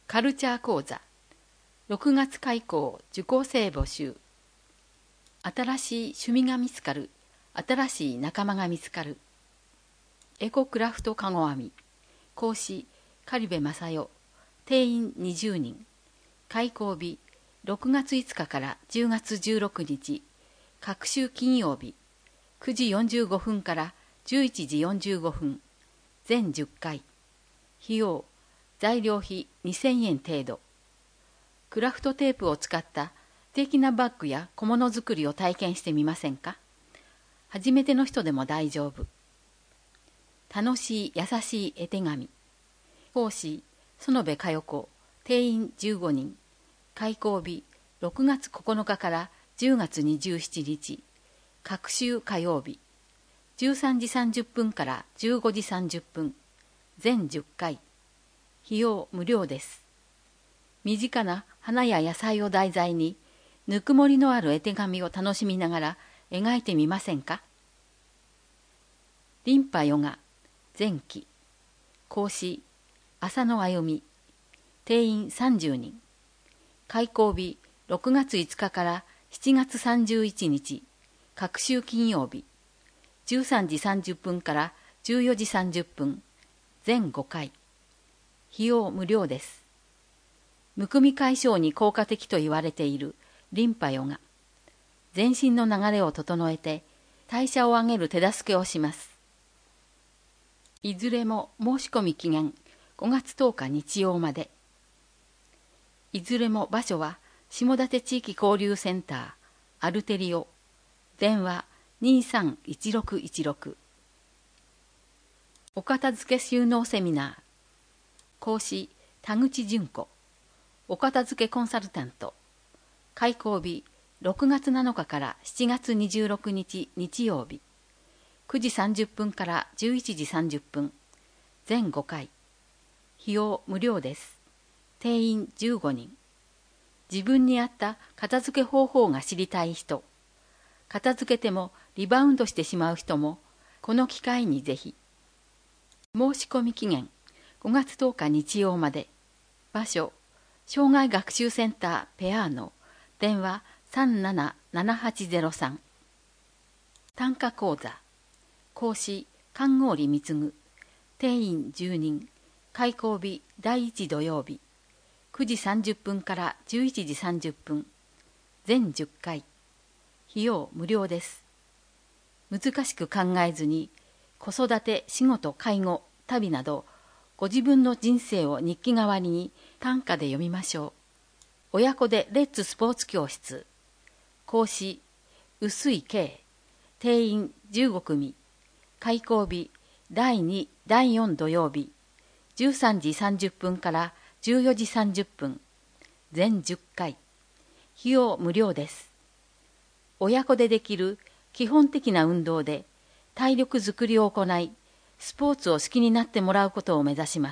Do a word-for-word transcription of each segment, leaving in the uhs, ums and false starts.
カルチャー講座ろくがつ開講受講生募集。新しい趣味が見つかる、新しい仲間が見つかる。エコクラフトかご編み講師狩部正代、定員にじゅうにん。開講日ろくがついつかからじゅうがつじゅうろくにち、各週金曜日くじよんじゅうごふんからじゅういちじよんじゅうごふん、全じゅっかい。費用材料費にせんえん程度。クラフトテープを使った素敵なバッグや小物作りを体験してみませんか？初めての人でも大丈夫。楽しい優しい絵手紙。講師園部佳代子、定員じゅうごにん。開講日ろくがつここのかからじゅうがつにじゅうしちにち、各週火曜日じゅうさんじさんじゅっぷんからじゅうごじさんじゅっぷん、全じゅっかい。費用無料です。身近な花や野菜を題材にぬくもりのある絵手紙を楽しみながら描いてみませんか？リンパヨガ前期講師浅野あゆみ、定員さんじゅうにん。開講日ろくがついつかからしちがつさんじゅういちにち、各週金曜日じゅうさんじさんじゅっぷんからじゅうよじさんじゅっぷん、全ごかい。費用無料です。むくみ解消に効果的と言われているリンパヨガ。全身の流れを整えて代謝を上げる手助けをします。いずれも申し込み期限ごがつとおか日曜まで。いずれも場所は下館地域交流センターアルテリオ。電話にさんいちろくいちろく。お片付け収納セミナー講師田口純子、お片付けコンサルタント。開講日ろくがつなのかからしちがつにじゅうろくにち日曜日くじさんじゅっぷんからじゅういちじさんじゅっぷん、全ごかい。費用無料です。定員じゅうごにん。自分に合った片付け方法が知りたい人、片付けてもリバウンドしてしまう人もこの機会にぜひ。申し込み期限ごがつとおか日曜まで。場所障害学習センターペアーノ。電話さんななななはちゼロさん。短歌講座講師菅郡貢、定員じゅうにん。開講日だいいち土曜日くじさんじゅっぷんからじゅういちじさんじゅっぷん、全じゅっかい。費用無料です。難しく考えずに子育て、仕事、介護、旅などご自分の人生を日記代わりに短歌で読みましょう。親子でレッツスポーツ教室講師臼井圭、定員じゅうごくみ。開講日だいに、だいよん土曜日じゅうさんじさんじゅっぷんからじゅうよじさんじゅっぷん、全じゅっかい。費用無料です。親子でできる基本的な運動で体力づくりを行い、スポーツを好きになってもらうことを目指します。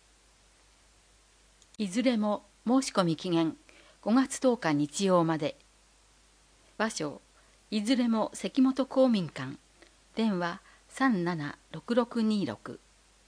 いずれも申し込み期限ごがつとおか日曜まで。場所いずれも関本公民館。電話さんななろくろくにろく。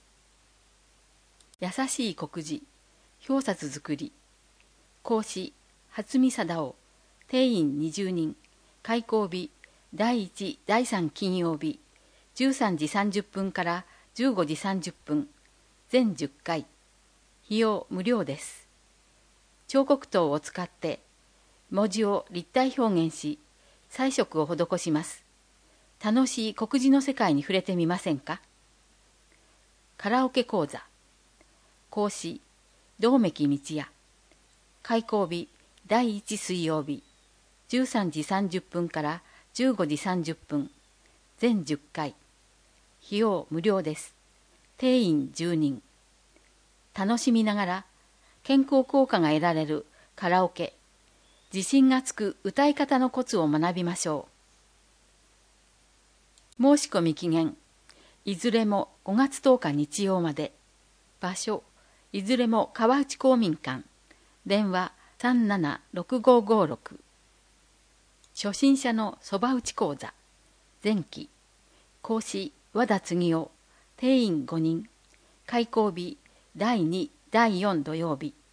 優しい告示表札作り講師初見貞夫、定員にじゅうにん。開講日だいいち、だいさん金曜日じゅうさんじさんじゅっぷんからじゅうごじさんじゅっぷん、全じゅっかい。費用無料です。彫刻刀を使って文字を立体表現し彩色を施します。楽しい告示の世界に触れてみませんか？カラオケ講座講師道目道也。開講日だいいち水曜日じゅうさんじさんじゅっぷんからじゅうごじさんじゅっぷん、全じゅっかい。費用無料です。定員じゅうにん。楽しみながら健康効果が得られるカラオケ、自信がつく歌い方のコツを学びましょう。申し込み期限いずれもごがつとおか日曜まで。場所いずれも川内公民館。電話さんななろくごごろく。初心者のそば打ち講座前期講師和田次夫、定員ごにん。開講日だいに、だいよん土曜日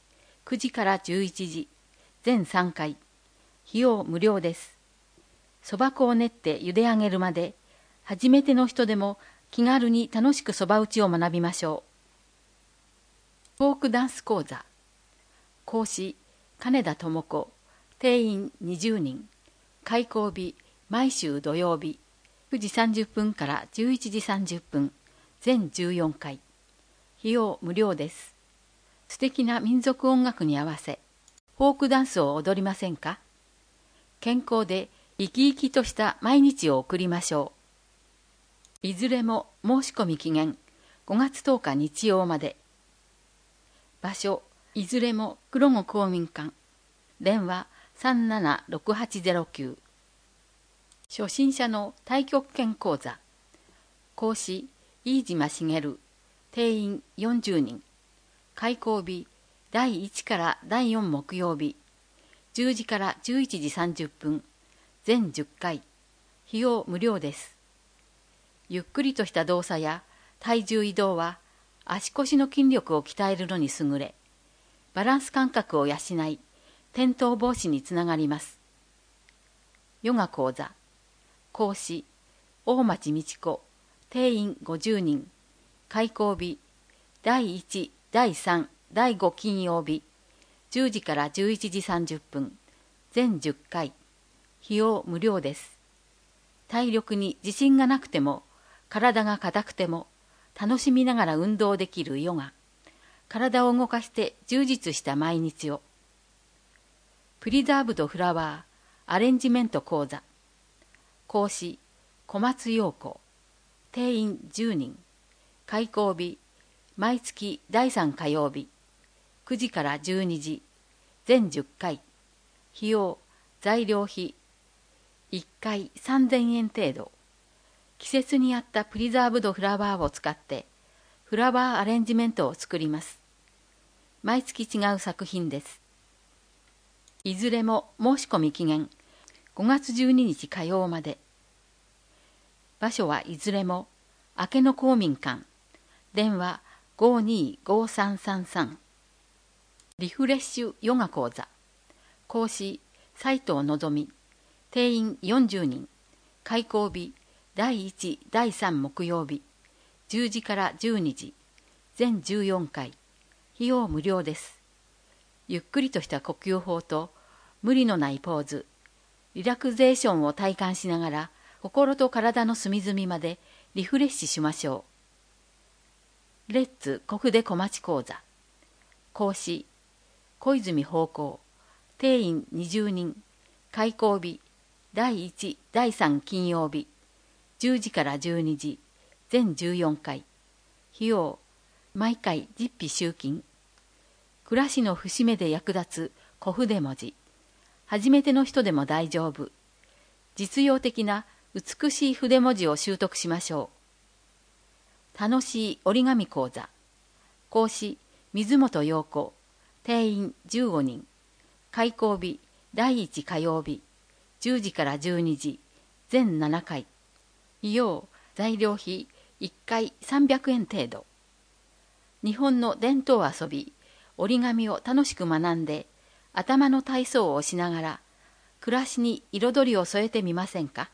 くじからじゅういちじ、全さんかい。費用無料です。そば粉を練って茹で上げるまで、初めての人でも気軽に楽しくそば打ちを学びましょう。フォークダンス講座。講師、金田智子。定員にじゅうにん。開講日、毎週土曜日。くじさんじゅっぷんからじゅういちじさんじゅっぷん。全じゅうよんかい。費用無料です。素敵な民族音楽に合わせ、フォークダンスを踊りませんか？健康で生き生きとした毎日を送りましょう。いずれも申し込み期限ごがつとおか日曜まで。場所、いずれも黒後公民館。電話さんななろくはちゼロきゅう。初心者の太極拳講座。講師、飯島茂。定員よんじゅうにん。開講日、だいいちからだいよん木曜日。じゅうじからじゅういちじさんじゅっぷん。全じゅっかい。費用無料です。ゆっくりとした動作や体重移動は足腰の筋力を鍛えるのに優れ、バランス感覚を養い、転倒防止につながります。ヨガ講座。講師、大町美智子。定員ごじゅうにん。開講日、だいいち、だいさん、だいご金曜日。じゅうじからじゅういちじさんじゅっぷん。全じゅっかい。費用無料です。体力に自信がなくても、体が硬くても、楽しみながら運動できるヨガ。体を動かして充実した毎日を。プリザーブドフラワーアレンジメント講座。講師、小松陽子。定員じゅうにん。開講日、毎月だいさん火曜日。くじからじゅうにじ。全じゅっかい。費用、材料費。いっかいさんぜんえん程度。季節に合ったプリザーブドフラワーを使ってフラワーアレンジメントを作ります。毎月違う作品です。いずれも申し込み期限ごがつじゅうににち火曜まで。場所はいずれも明けの公民館。電話ごにーごさんさんさん。リフレッシュヨガ講座。講師、斉藤のぞみ。定員よんじゅうにん。開講日、だいいち、だいさん木曜日。じゅうじからじゅうにじ。全じゅうよんかい。費用無料です。ゆっくりとした呼吸法と無理のないポーズ、リラクゼーションを体感しながら心と体の隅々までリフレッシュしましょう。レッツ小筆小町講座。講師、小泉芳光。定員にじゅうにん。開講日、だいいち、だいさん金曜日。じゅうじからじゅうにじ。全じゅうよんかい。費用、毎回実費集金。暮らしの節目で役立つ小筆文字。初めての人でも大丈夫。実用的な美しい筆文字を習得しましょう。楽しい折り紙講座。講師、水本陽子。定員じゅうごにん。開講日、だいいち火曜日。じゅうじからじゅうにじ。全ななかい。費用、材料費いっかいさんびゃくえん程度。日本の伝統遊び、折り紙を楽しく学んで、頭の体操をしながら、暮らしに彩りを添えてみませんか？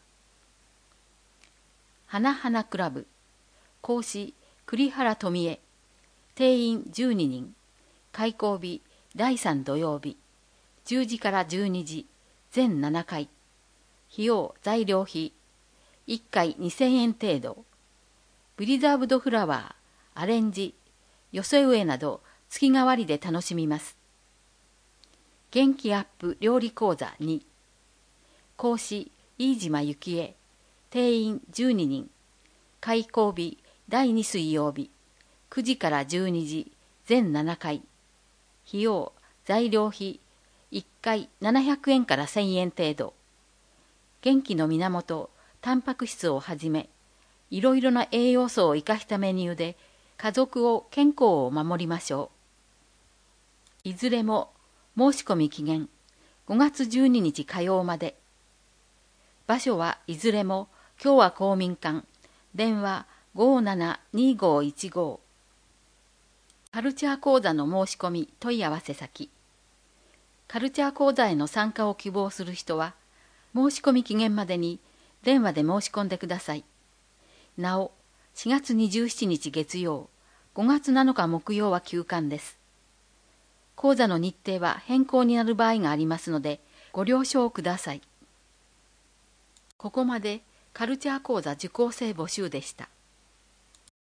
花々クラブ。講師、栗原富恵。定員じゅうににん。開講日、だいさん土曜日。じゅうじからじゅうにじ。全ななかい。費用、材料費。いっかいにせんえん程度。プリザーブドフラワー、アレンジ、寄せ植えなど月替わりで楽しみます。元気アップ料理講座に。講師、飯島幸恵。定員じゅうににん。開講日、だいに水曜日。くじからじゅうにじ。全ななかい。費用、材料費。いっかいななひゃくえんからせんえん程度。元気の源、タンパク質をはじめ、いろいろな栄養素を生かしたメニューで、家族を健康を守りましょう。いずれも申し込み期限ごがつじゅうににち火曜まで。場所はいずれも共和公民館。電話ごななにごいちご。カルチャー講座の申し込み問い合わせ先。 カルチャー講座への参加を希望する人は、申し込み期限までに電話で申し込んでください。なお、しがつにじゅうしちにち月曜、ごがつなのか木曜は休館です。講座の日程は変更になる場合がありますので、ご了承ください。ここまでカルチャー講座受講生募集でした。